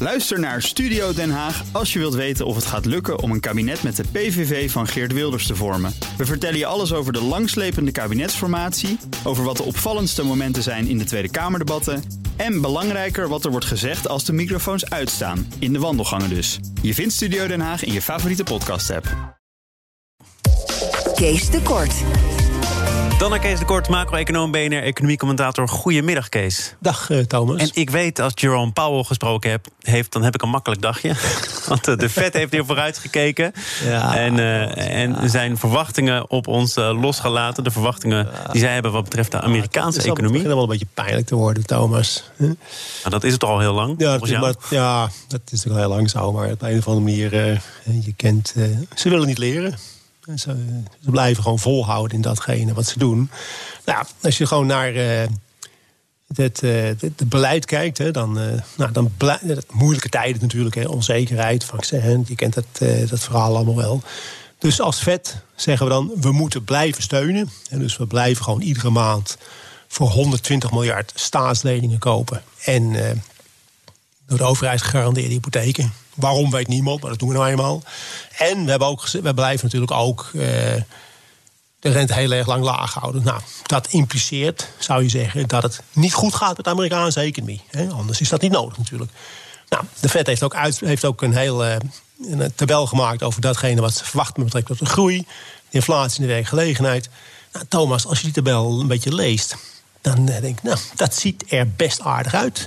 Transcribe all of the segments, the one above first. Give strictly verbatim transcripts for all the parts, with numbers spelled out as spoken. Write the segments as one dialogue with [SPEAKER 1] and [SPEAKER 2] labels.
[SPEAKER 1] Luister naar Studio Den Haag als je wilt weten of het gaat lukken om een kabinet met de P V V van Geert Wilders te vormen. We vertellen je alles over de langslepende kabinetsformatie, over wat de opvallendste momenten zijn in de Tweede Kamerdebatten en belangrijker wat er wordt gezegd als de microfoons uitstaan, in de wandelgangen dus. Je vindt Studio Den Haag in je favoriete podcast-app.
[SPEAKER 2] Kees de Kort.
[SPEAKER 3] Dan naar Kees de Kort, macro-econoom, B N R, economiecommentator. Goedemiddag, Kees.
[SPEAKER 4] Dag, uh, Thomas.
[SPEAKER 3] En ik weet, als Jerome Powell gesproken heb, heeft, dan heb ik een makkelijk dagje. Want uh, de Fed heeft hier vooruit gekeken. Ja, en uh, en ja. zijn verwachtingen op ons uh, losgelaten. De verwachtingen ja. die zij hebben wat betreft de Amerikaanse ja, economie.
[SPEAKER 4] Het begint wel een beetje pijnlijk te worden, Thomas. Huh?
[SPEAKER 3] Nou, dat is het toch al heel lang?
[SPEAKER 4] Ja, dat is, maar, ja, dat is toch al heel lang zo. Maar op een of andere manier, uh, je kent... Uh, ze willen niet leren. Ze, ze blijven gewoon volhouden in datgene wat ze doen. Nou, als je gewoon naar uh, het, uh, het beleid kijkt, hè, dan, uh, nou, dan blij, moeilijke tijden natuurlijk, hè, onzekerheid, vaccin, je kent dat, uh, dat verhaal allemaal wel. Dus als Fed zeggen we dan, we moeten blijven steunen. En dus we blijven gewoon iedere maand voor honderdtwintig miljard staatsleningen kopen. En uh, door de overheid gegarandeerde hypotheken. Waarom weet niemand, maar dat doen we nou eenmaal. En we, hebben ook, we blijven natuurlijk ook uh, de rente heel erg lang laag houden. Nou, dat impliceert, zou je zeggen, dat het niet goed gaat met de Amerikaanse economie. Hè? Anders is dat niet nodig natuurlijk. Nou, de Fed heeft ook, uit, heeft ook een heel uh, een tabel gemaakt over datgene wat ze verwachten met betrekking tot de groei, de inflatie en de werkgelegenheid. Nou, Thomas, als je die tabel een beetje leest, dan denk ik, nou, dat ziet er best aardig uit.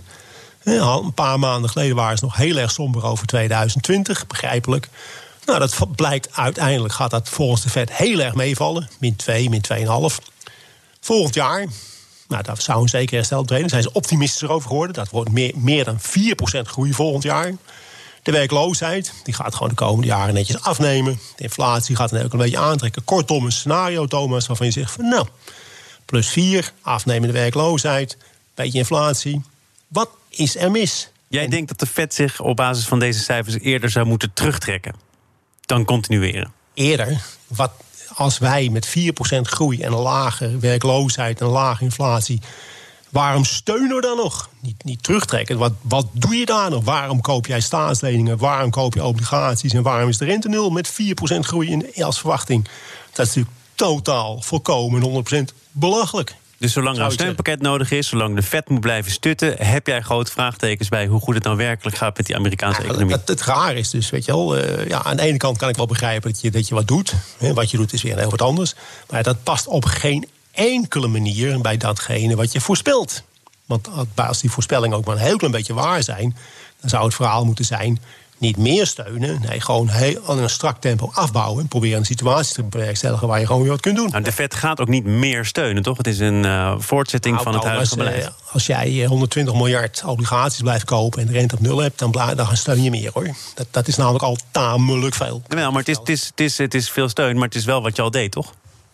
[SPEAKER 4] Al een paar maanden geleden waren ze nog heel erg somber over tweeduizend twintig, begrijpelijk. Nou, dat blijkt uiteindelijk, gaat dat volgens de Fed heel erg meevallen. min twee, min twee komma vijf. Volgend jaar, nou, daar zou een zeker herstel treden. Daar zijn ze optimistischer over geworden. Dat wordt meer, meer dan vier procent groei volgend jaar. De werkloosheid, die gaat gewoon de komende jaren netjes afnemen. De inflatie gaat dan ook een beetje aantrekken. Kortom, een scenario, Thomas, waarvan je zegt van nou, plus vier, afnemende werkloosheid, beetje inflatie. Wat is er mis?
[SPEAKER 3] Jij en... denkt dat de Fed zich op basis van deze cijfers eerder zou moeten terugtrekken dan continueren?
[SPEAKER 4] Eerder? Wat als wij met vier procent groei en een lage werkloosheid en een lage inflatie, waarom steunen we dan nog? Niet, niet terugtrekken. Wat, wat doe je daar nog? Waarom koop jij staatsleningen? Waarom koop je obligaties? En waarom is de rente nul met vier procent groei in, als verwachting? Dat is natuurlijk totaal volkomen honderd procent belachelijk.
[SPEAKER 3] Dus zolang er een steunpakket nodig is, zolang de Fed moet blijven stutten, heb jij grote vraagtekens bij hoe goed het nou werkelijk gaat met die Amerikaanse ja, economie?
[SPEAKER 4] Het, het raar is dus, weet je wel, uh, ja, aan de ene kant kan ik wel begrijpen dat je, dat je wat doet. Hè, wat je doet is weer heel wat anders. Maar dat past op geen enkele manier bij datgene wat je voorspelt. Want als die voorspellingen ook maar een heel klein beetje waar zijn, dan zou het verhaal moeten zijn, niet meer steunen, nee, gewoon heel, in een strak tempo afbouwen en proberen een situatie te bewerkstelligen waar je gewoon weer wat kunt doen.
[SPEAKER 3] Nou, de Fed gaat ook niet meer steunen, toch? Het is een uh, voortzetting nou, van het huidige als, beleid. Uh,
[SPEAKER 4] als jij honderdtwintig miljard obligaties blijft kopen en de rente op nul hebt, dan, bla, dan steun je meer, hoor. Dat, dat is namelijk al tamelijk veel.
[SPEAKER 3] Ja, maar het is, het, is, het, is, het is veel steun, maar het is wel wat je al deed, toch?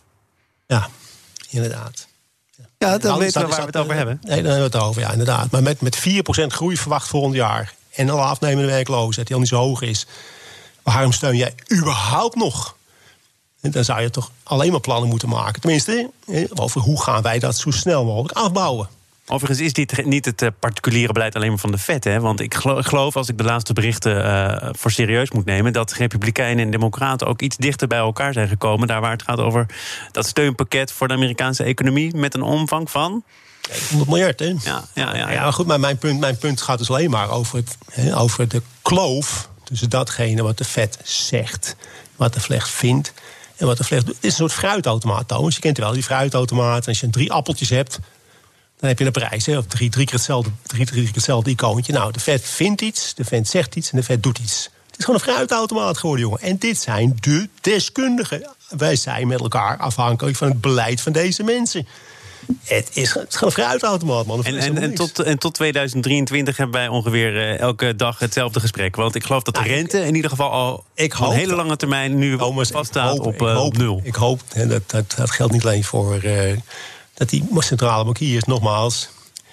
[SPEAKER 4] Ja, inderdaad.
[SPEAKER 3] Ja, dan weten we waar we het over hebben.
[SPEAKER 4] Nee, dan hebben we het over, ja, inderdaad. Maar met, met vier procent groei verwacht volgend jaar en een afnemende werkloosheid die al niet zo hoog is, waarom steun jij überhaupt nog? En dan zou je toch alleen maar plannen moeten maken. Tenminste, over hoe gaan wij dat zo snel mogelijk afbouwen.
[SPEAKER 3] Overigens is dit niet het particuliere beleid alleen maar van de Fed. Hè? Want ik geloof, als ik de laatste berichten uh, voor serieus moet nemen, dat Republikeinen en Democraten ook iets dichter bij elkaar zijn gekomen. Daar waar het gaat over dat steunpakket voor de Amerikaanse economie met een omvang van
[SPEAKER 4] honderd miljard, hè?
[SPEAKER 3] Ja, ja, ja, ja.
[SPEAKER 4] ja goed, maar mijn punt, mijn punt gaat dus alleen maar over, het, hè, over de kloof tussen datgene wat de Fed zegt, wat de Fed vindt en wat de Fed doet. Het is een soort fruitautomaat, Thomas. Je kent wel die fruitautomaat. Als je drie appeltjes hebt, dan heb je een prijs, hè? Of drie, drie keer hetzelfde, drie, drie keer hetzelfde icoontje. Nou, de Fed vindt iets, de Fed zegt iets en de Fed doet iets. Het is gewoon een fruitautomaat geworden, jongen. En dit zijn de deskundigen. Wij zijn met elkaar afhankelijk van het beleid van deze mensen. Het is, het is gewoon een fruitautomaat, man.
[SPEAKER 3] En, en, en, tot, en tot tweeduizend drieëntwintig hebben wij ongeveer uh, elke dag hetzelfde gesprek. Want ik geloof dat de nou, rente ik, in ieder geval al ik op een hele lange termijn nu vaststaat op, uh,
[SPEAKER 4] hoop,
[SPEAKER 3] op nul.
[SPEAKER 4] Ik hoop, en dat, dat, dat geldt niet alleen voor Uh, dat die centrale bankiers, nogmaals,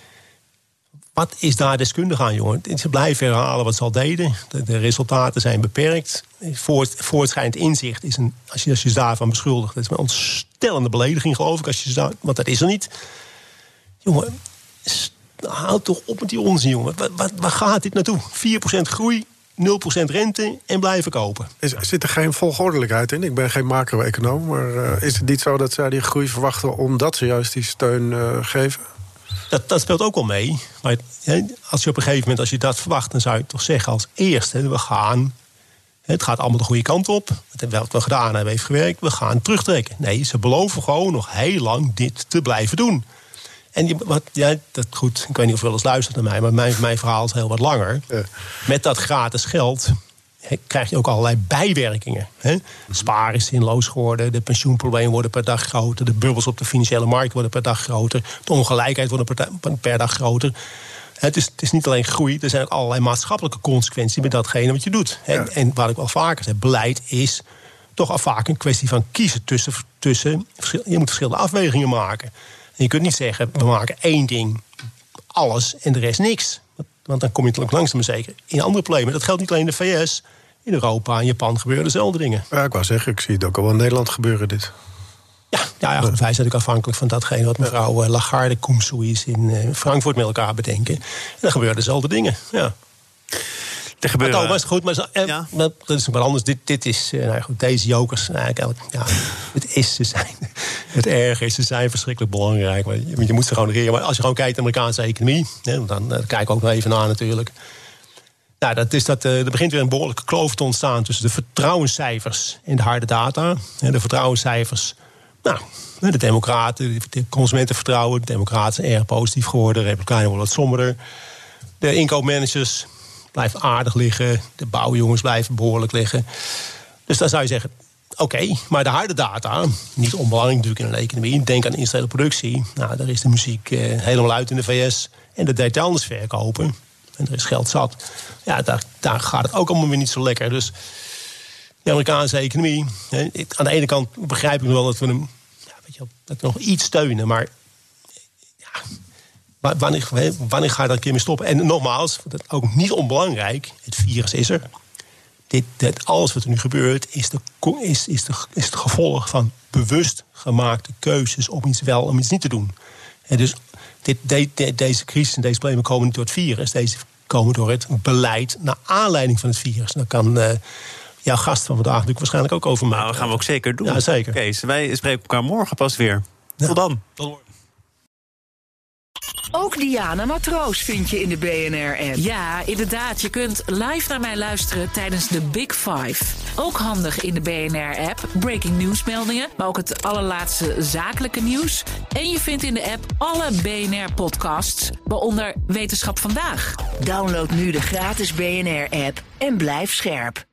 [SPEAKER 4] wat is daar deskundig aan, jongen? Ze blijven herhalen wat ze al deden. De, de resultaten zijn beperkt. Voort, voortschrijdend inzicht is een, als je, als je daarvan beschuldigt, dat is een ontstellende belediging, geloof ik. Als je daar, want dat is er niet. Jongen, houd toch op met die onzin, jongen. Waar, waar, waar gaat dit naartoe? vier procent groei, nul procent rente en blijven kopen.
[SPEAKER 2] Is, zit er geen volgordelijkheid in? Ik ben geen macro-econoom, maar uh, is het niet zo dat zij die groei verwachten omdat ze juist die steun uh, geven?
[SPEAKER 4] Dat, dat speelt ook wel mee. Maar ja, als je op een gegeven moment, als je dat verwacht, dan zou je toch zeggen als eerste, we gaan, het gaat allemaal de goede kant op. Wat we gedaan hebben heeft gewerkt, we gaan terugtrekken. Nee, ze beloven gewoon nog heel lang dit te blijven doen. En je, wat, ja, dat, goed, ik weet niet of je wel eens luistert naar mij, maar mijn, mijn verhaal is heel wat langer. Ja. Met dat gratis geld he, krijg je ook allerlei bijwerkingen. He. Sparen is zinloos geworden, de pensioenproblemen worden per dag groter, de bubbels op de financiële markt worden per dag groter, de ongelijkheid wordt per, per dag groter. Het is, het is niet alleen groei, er zijn ook allerlei maatschappelijke consequenties met datgene wat je doet. Ja. En, en wat ik wel vaker zeg, beleid is toch vaak een kwestie van kiezen tussen, tussen. Je moet verschillende afwegingen maken. En je kunt niet zeggen, we maken één ding, alles en de rest niks. Want dan kom je natuurlijk langzaam maar zeker in andere problemen. Dat geldt niet alleen in de V S, in Europa en Japan gebeuren dezelfde dingen.
[SPEAKER 2] Ja, ik wou zeggen, ik zie het ook al in Nederland gebeuren, dit.
[SPEAKER 4] Ja, ja, ja goed, wij zijn natuurlijk afhankelijk van datgene wat mevrouw Lagarde Koemsoe is in Frankfurt met elkaar bedenken. En dan gebeuren dezelfde dingen, ja.
[SPEAKER 3] Er gebeuren...
[SPEAKER 4] Maar Thomas, goed, maar, eh, ja. maar dat is nog wat anders. Dit, dit is, uh, nou goed, deze jokers, eigenlijk, ja, het is, ze zijn, het erge is, ze zijn verschrikkelijk belangrijk. Maar je, je moet ze gewoon regeren. Maar als je gewoon kijkt naar de Amerikaanse economie, hè, dan uh, kijk ik ook nog even naar natuurlijk. Nou, dat is dat, uh, er begint weer een behoorlijke kloof te ontstaan tussen de vertrouwenscijfers en de harde data. De vertrouwenscijfers, nou, de democraten, de consumentenvertrouwen, de democraten zijn erg positief geworden, de republikeinen worden wat somberder. De inkoopmanagers blijft aardig liggen. De bouwjongens blijven behoorlijk liggen. Dus dan zou je zeggen, oké, okay, maar de harde data, niet onbelangrijk natuurlijk in een economie. Denk aan industriële productie. Nou, daar is de muziek eh, helemaal uit in de V S. En de details verkopen. En er is geld zat. Ja, daar, daar gaat het ook allemaal weer niet zo lekker. Dus de Amerikaanse economie, hè, aan de ene kant begrijp ik wel dat we hem, ja, weet je, dat we nog iets steunen, maar ja, Wanneer, wanneer ga je daar een keer mee stoppen? En nogmaals, dat is ook niet onbelangrijk, het virus is er. Dit, dit, alles wat er nu gebeurt is, de, is, is, de, is het gevolg van bewust gemaakte keuzes om iets wel, om iets niet te doen. En dus dit, de, de, deze crisis en deze problemen komen niet door het virus. Deze komen door het beleid naar aanleiding van het virus. Daar kan uh, jouw gast van vandaag natuurlijk waarschijnlijk ook over maken.
[SPEAKER 3] Nou, dat gaan we ook zeker doen.
[SPEAKER 4] Ja, zeker.
[SPEAKER 3] Kees, wij spreken elkaar morgen pas weer. Ja. Tot dan. Tot morgen.
[SPEAKER 5] Ook Diana Matroos vind je in de B N R-app.
[SPEAKER 6] Ja, inderdaad. Je kunt live naar mij luisteren tijdens de Big Five. Ook handig in de B N R-app. Breaking nieuwsmeldingen, maar ook het allerlaatste zakelijke nieuws. En je vindt in de app alle B N R-podcasts, waaronder Wetenschap Vandaag.
[SPEAKER 5] Download nu de gratis B N R-app en blijf scherp.